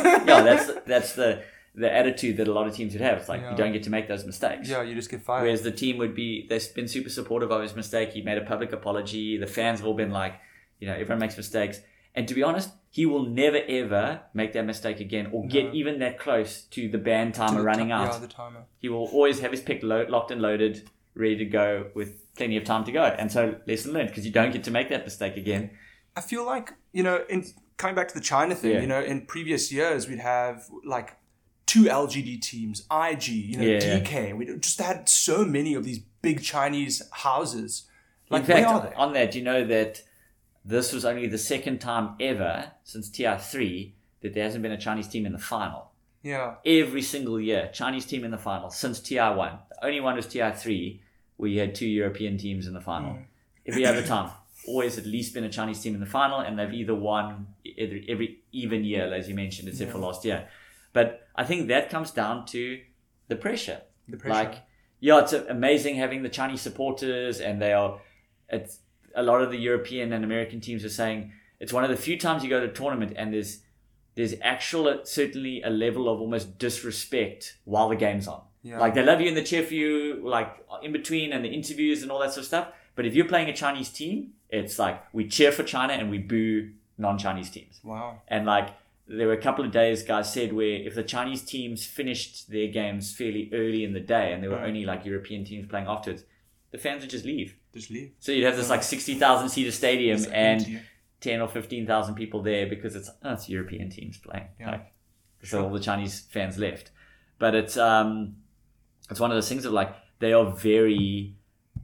That's the attitude that a lot of teams would have. It's like, you don't get to make those mistakes. Yeah, you just get fired. Whereas the team they've been super supportive of his mistake. He made a public apology. The fans have all been like, everyone makes mistakes. And to be honest, he will never ever make that mistake again or get even that close to the ban timer running out. Yeah, the timer. He will always have his pick locked and loaded, ready to go with plenty of time to go. And so, lesson learned, because you don't get to make that mistake again. I feel like, in coming back to the China thing, in previous years, we'd have like 2 LGD teams, IG, DK. We just had so many of these big Chinese houses. Like, in fact, where are they? On that, you know that this was only the second time ever since TI3 that there hasn't been a Chinese team in the final. Yeah. Every single year, Chinese team in the final since TI1. The only one was TI3 where you had 2 European teams in the final. Every other time, always at least been a Chinese team in the final, and they've either won every even year, as you mentioned, except for last year. But I think that comes down to the pressure. Like, it's amazing having the Chinese supporters, and it's a lot of the European and American teams are saying it's one of the few times you go to a tournament and there's certainly a level of almost disrespect while the game's on. Yeah. Like they love you and they cheer for you, like in between and the interviews and all that sort of stuff. But if you're playing a Chinese team, it's like we cheer for China and we boo non-Chinese teams. Wow. And like there were a couple of days, guys said, where if the Chinese teams finished their games fairly early in the day and there were only like European teams playing afterwards, the fans would just leave. So you'd have this like 60,000 seater stadium and 10 or 15,000 people there because it's European teams playing. Yeah. Like, so all the Chinese fans left. But it's one of those things of like they are very,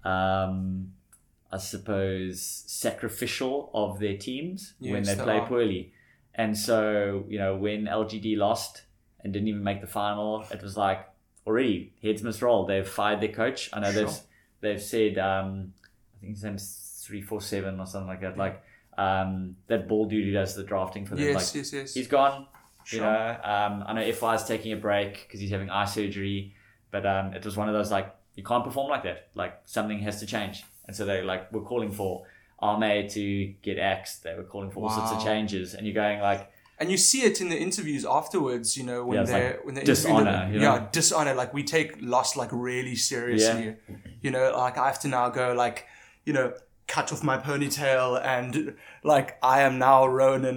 I suppose, sacrificial of their teams when they play poorly. And so, when LGD lost and didn't even make the final, it was like already heads must roll. They've fired their coach. I know they've said, I think his name's 347 or something like that. Like that ball dude who does the drafting for them. Yes. He's gone. Sure. I know FY's taking a break because he's having eye surgery. But it was one of those like you can't perform like that. Like something has to change. And so they like were calling for Arme to get axed. They were calling for all sorts of changes. And you're going like, and you see it in the interviews afterwards, when they're dishonor, dishonor. Like we take loss like really seriously. Like I have to now go like, cut off my ponytail and like I am now Ronan,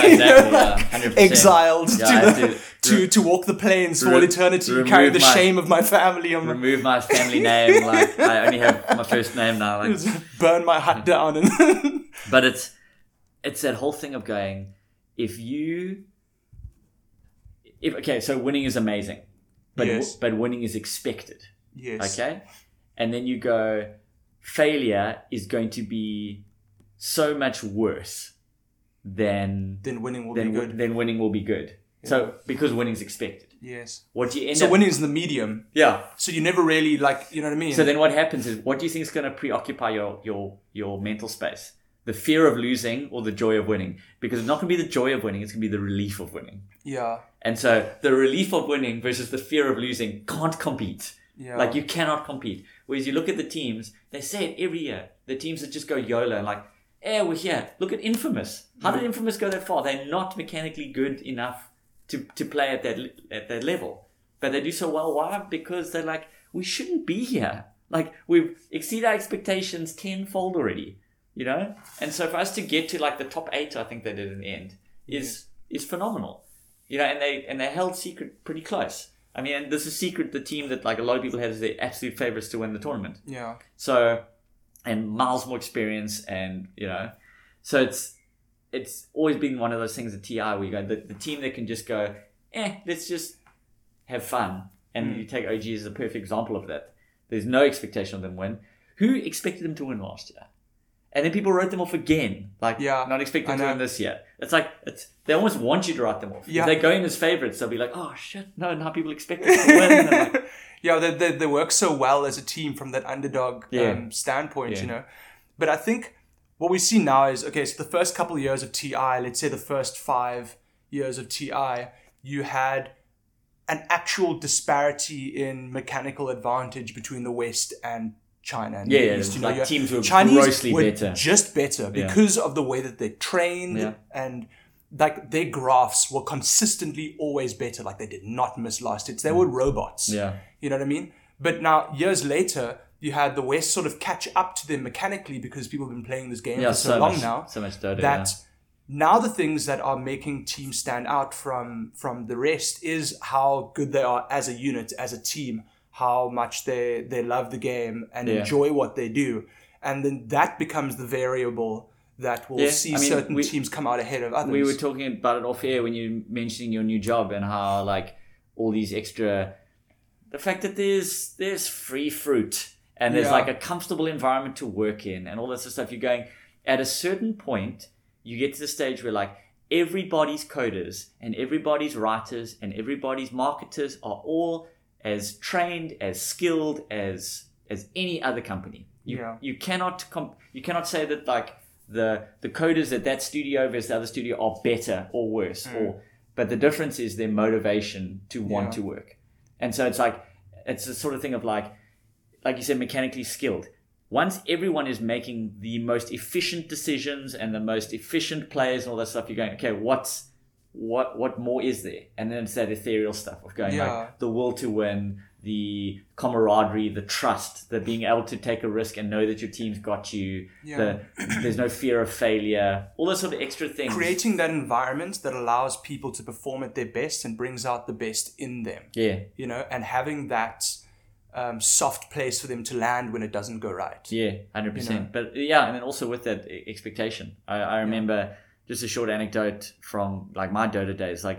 exiled to walk the plains for all eternity, carry the shame of my family. Remove my family name. Like I only have my first name now. Like burn my hut down. But it's that whole thing of going. So winning is amazing, but winning is expected. Yes. Okay, and then you go, failure is going to be so much worse than winning will be good. Then winning will be good. Yeah. So because winning is expected. Yes. Winning is the medium. Yeah. So you never really like, you know what I mean? So then what happens is, what do you think is going to preoccupy your mental space? The fear of losing or the joy of winning? Because it's not going to be the joy of winning, it's going to be the relief of winning. Yeah. And so the relief of winning versus the fear of losing can't compete. Yeah. Like you cannot compete. Whereas you look at the teams, they say it every year. The teams that just go YOLO and like, we're here. Look at Infamous. How did Infamous go that far? They're not mechanically good enough to play at that level. But they do so well. Why? Because they're like, we shouldn't be here. Like we've exceeded our expectations tenfold already. And so for us to get to like the top 8, I think they did in the end, is phenomenal. And they held Secret pretty close. I mean, and this is Secret, the team that like a lot of people had as their absolute favorites to win the tournament. Yeah. So, and miles more experience, and so it's always been one of those things at TI where you go the team that can just go, let's just have fun, and you take OG as a perfect example of that. There's no expectation of them win. Who expected them to win last year? And then people wrote them off again. Like, not expecting to win this year. It's like, they almost want you to write them off. Yeah. If they go in as favourites, they'll be like, oh shit, no, now people expect us to win. And like, they work so well as a team from that underdog standpoint, But I think what we see now is, so the first couple of years of TI, let's say the first 5 years of TI, you had an actual disparity in mechanical advantage between the West and China and the East. Teams were Chinese grossly were better. Just better because of the way that they trained and like their graphs were consistently always better. Like they did not miss last hits. They were robots. Yeah. You know what I mean? But now years later, you had the West sort of catch up to them mechanically because people have been playing this game for so long now. So much data, that now the things that are making teams stand out from the rest is how good they are as a unit, as a team, how much they love the game and enjoy what they do. And then that becomes the variable that will see certain teams come out ahead of others. We were talking about it off air when you were mentioning your new job and how like all these extra, the fact that there's free fruit and there's like a comfortable environment to work in and all this stuff. You're going, at a certain point, you get to the stage where like everybody's coders and everybody's writers and everybody's marketers are all as trained, as skilled as any other company. You cannot say that like the coders at that studio versus the other studio are better or worse, but the difference is their motivation to want to work. And so it's like it's the sort of thing of like you said, mechanically skilled. once everyone is making the most efficient decisions and the most efficient plays and all that stuff, you're going, okay, what more is there? And then it's that ethereal stuff of going like the will to win, the camaraderie, the trust, the being able to take a risk and know that your team's got you. There's no fear of failure, all those sort of extra things. Creating that environment that allows people to perform at their best and brings out the best in them. Yeah. You know, and having that soft place for them to land when it doesn't go right. Yeah, 100%. You know? But yeah, and then also with that expectation. I remember just a short anecdote from like my Dota days. Like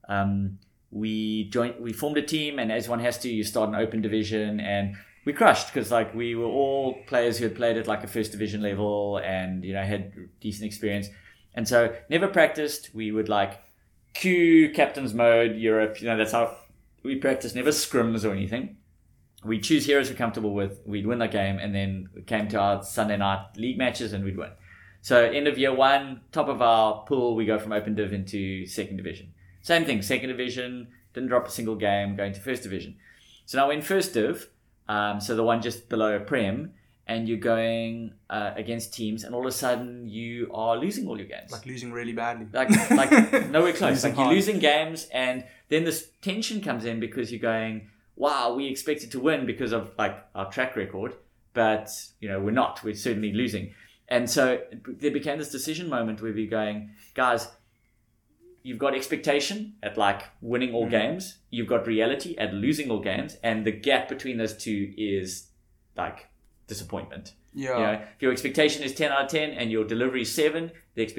we formed a team, and as one has to, you start an open division, and we crushed because like we were all players who had played at like a first division level and, you know, had decent experience. And so never practiced. We would like queue captain's mode, Europe, you know, that's how we practiced, never scrims or anything. We'd choose heroes we're comfortable with, we'd win the game, and then it came to our Sunday night league matches and we'd win. So end of year one, top of our pool, we go from open div into second division. Same thing, second division, didn't drop a single game, going to first division. So now we're in first div, so the one just below Prem, and you're going against teams, and all of a sudden you are losing all your games. Like losing really badly. Like nowhere close. Like you're losing games, and then this tension comes in because you're going, wow, we expected to win because of like our track record, but you know, we're not. We're certainly losing. And so there became this decision moment where we're going, guys, you've got expectation at like winning all games. You've got reality at losing all games. And the gap between those two is like disappointment. Yeah. You know, if your expectation is 10 out of 10 and your delivery is 7,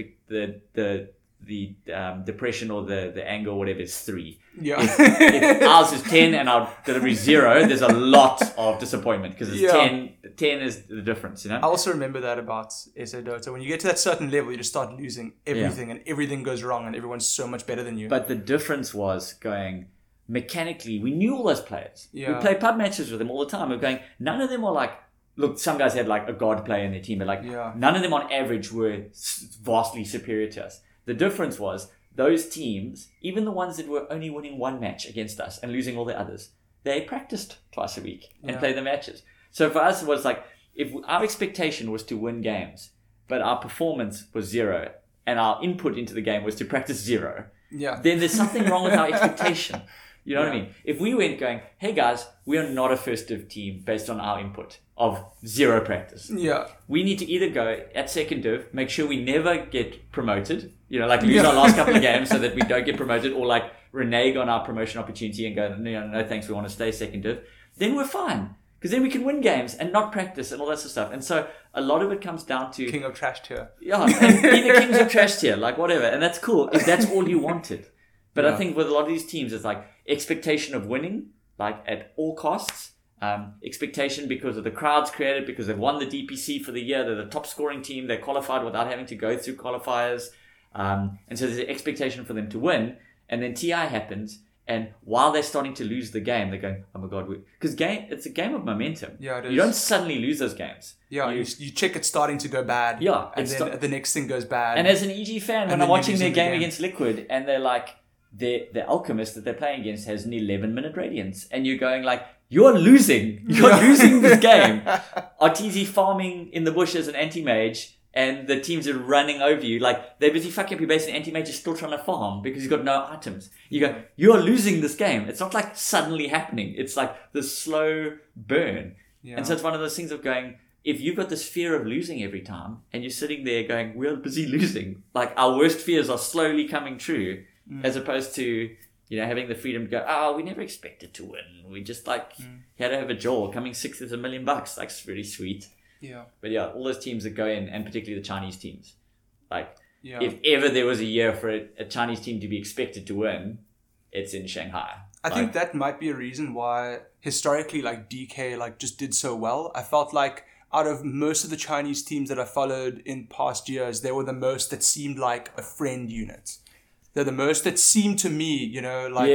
the depression or the anger or whatever is 3. Yeah. If ours is 10 and our delivery is 0, there's a lot of disappointment because it's 10 is the difference, you know? I also remember that about SA Dota. When you get to that certain level, you just start losing everything and everything goes wrong and everyone's so much better than you. But the difference was going, mechanically, we knew all those players. We played pub matches with them all the time. We're going, none of them were like, look, some guys had like a god player in their team, but like none of them on average were vastly superior to us. The difference was those teams, even the ones that were only winning one match against us and losing all the others, they practiced twice a week and played the matches. So for us, it was like, if our expectation was to win games, but our performance was 0 and our input into the game was to practice 0, then there's something wrong with our expectation. You know what I mean? If we went going, hey guys, we are not a first div team based on our input of 0 practice. Yeah. We need to either go at second div, make sure we never get promoted, you know, like lose our last couple of games so that we don't get promoted, or like renege on our promotion opportunity and go, no thanks, we want to stay second div. Then we're fine. Because then we can win games and not practice and all that sort of stuff. And so a lot of it comes down to... King of trash tier. Yeah, and be the kings of trash tier, like whatever. And that's cool if that's all you wanted. But I think with a lot of these teams, it's like expectation of winning, like at all costs. Expectation because of the crowds created, because they've won the DPC for the year. They're the top scoring team. They're qualified without having to go through qualifiers. And so there's an expectation for them to win. And then TI happens. And while they're starting to lose the game, they're going, oh my God. Because it's a game of momentum. Yeah, it is. You don't suddenly lose those games. Yeah, you check it starting to go bad. Yeah. And then the next thing goes bad. And as an EG fan, when I'm watching their game against Liquid, and they're like, the Alchemist that they're playing against has an 11-minute radiance. And you're going like, you're losing. You're losing this game. Arteezy farming in the bush as an anti-mage, and the teams are running over you. Like, they're busy fucking up your base, and anti-mage is still trying to farm because he's got no items. You go, you're losing this game. It's not like suddenly happening. It's like the slow burn. Yeah. And so it's one of those things of going, if you've got this fear of losing every time, and you're sitting there going, we're busy losing. Like, our worst fears are slowly coming true, as opposed to, you know, having the freedom to go, we never expected to win. We just had to have a jaw. Coming 6th is $1 million. Like, it's really sweet. Yeah. But yeah, all those teams that go in, and particularly the Chinese teams, like, if ever there was a year for a Chinese team to be expected to win, it's in Shanghai. I think that might be a reason why historically, like, DK like just did so well. I felt like out of most of the Chinese teams that I followed in past years, they were the most that seemed like a friend unit. They're the most that seemed to me, you know, like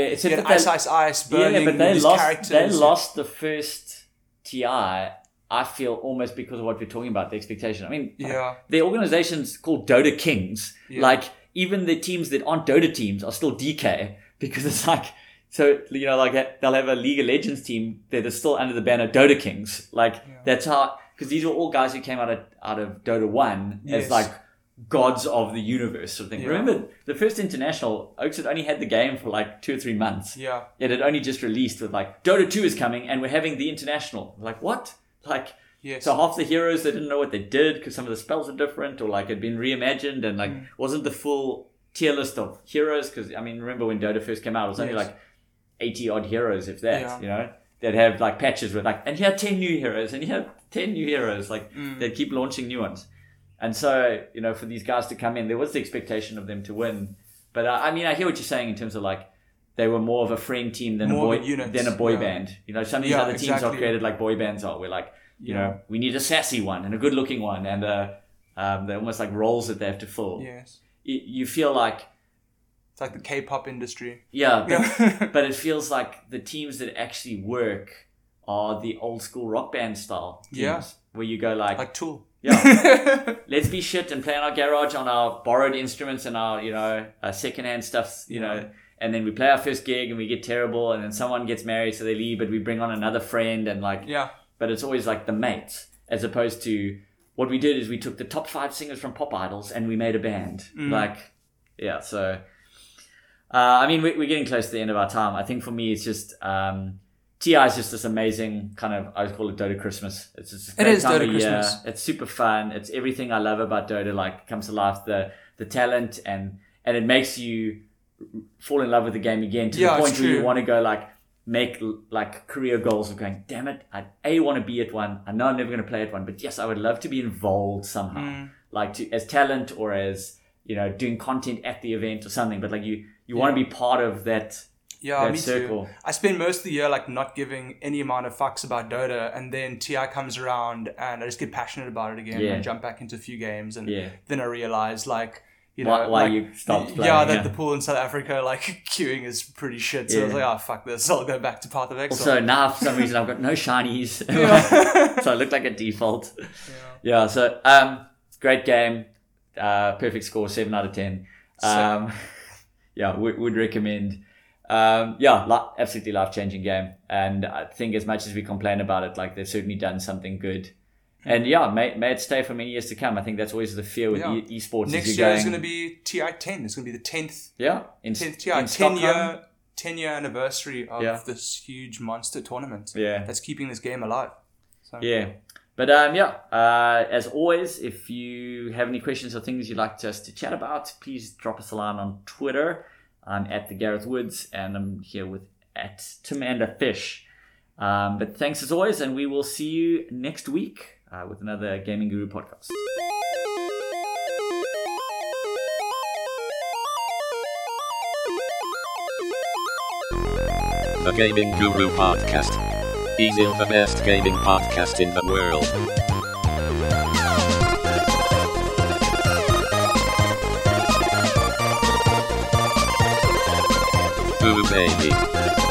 Ice, Burning, but they lost the first TI, I feel, almost because of what we're talking about, the expectation. I mean, the organization's called Dota Kings. Like, even the teams that aren't Dota teams are still DK, because it's like, so, you know, like, they'll have a League of Legends team that is still under the banner Dota Kings. Like, that's how, because these were all guys who came out of Dota 1 as like gods of the universe sort of thing. Yeah. Remember, the first international, Oaks had only had the game for like 2 or 3 months. Yeah. It had only just released with like, Dota 2 is coming and we're having the international. Like, what? Like, Yes. so half the heroes, they didn't know what they did because some of the spells are different or like had been reimagined and like wasn't the full tier list of heroes. Because, I mean, remember when Dota first came out, it was only like 80 odd heroes, if that, you know? They'd have like patches with like, and you had 10 new heroes and you had 10 new heroes. Like, they'd keep launching new ones. And so, you know, for these guys to come in, there was the expectation of them to win. But I mean, I hear what you're saying in terms of like, they were more of a friend team than a boy band. You know, some of these other teams are created like boy bands are. We're like, you know, we need a sassy one and a good looking one and they're almost like roles that they have to fill. Yes. You feel like it's like the K-pop industry. Yeah, but it feels like the teams that actually work are the old school rock band style teams where you go like Tool. Yeah, let's be shit and play in our garage on our borrowed instruments and our, you know, secondhand stuff, you know, and then we play our first gig and we get terrible and then someone gets married so they leave, but we bring on another friend and like, but it's always like the mates as opposed to what we did is we took the top 5 singers from Pop Idols and we made a band. Like, yeah, so, I mean, we're getting close to the end of our time. I think for me, it's just, TI is just this amazing kind of, I would call it Dota Christmas. It's just a great time of year. It's super fun. It's everything I love about Dota, like comes to life, the talent and it makes you fall in love with the game again to the point where you want to go like, make like career goals of going, damn it, I want to be at one. I know I'm never going to play at one, but yes, I would love to be involved somehow, like as talent or as, you know, doing content at the event or something. But like you want to be part of that. Yeah, that me circle. too. I spend most of the year like not giving any amount of fucks about Dota, and then TI comes around and I just get passionate about it again and jump back into a few games, and then I realize like, you know, why like, you stopped playing. The pool in South Africa, like queuing is pretty shit. So I was like, oh fuck this, I'll go back to Path of Exile. Also, now for some reason I've got no shinies, so I look like a default. So great game, perfect score, 7 out of 10. Would recommend. Absolutely life-changing game. And I think as much as we complain about it, like they've certainly done something good. And may it stay for many years to come. I think that's always the fear with esports. Next year is going to be TI 10. It's going to be the 10th. Yeah. 10th TI, 10-year anniversary of this huge monster tournament. Yeah. That's keeping this game alive. So. Yeah. But as always, if you have any questions or things you'd like us to chat about, please drop us a line on Twitter. I'm at the Gareth Woods, and I'm here with at TimAndaFish. But thanks as always, and we will see you next week with another Gaming Guru podcast. The Gaming Guru Podcast. Easily the best gaming podcast in the world. Ooh baby.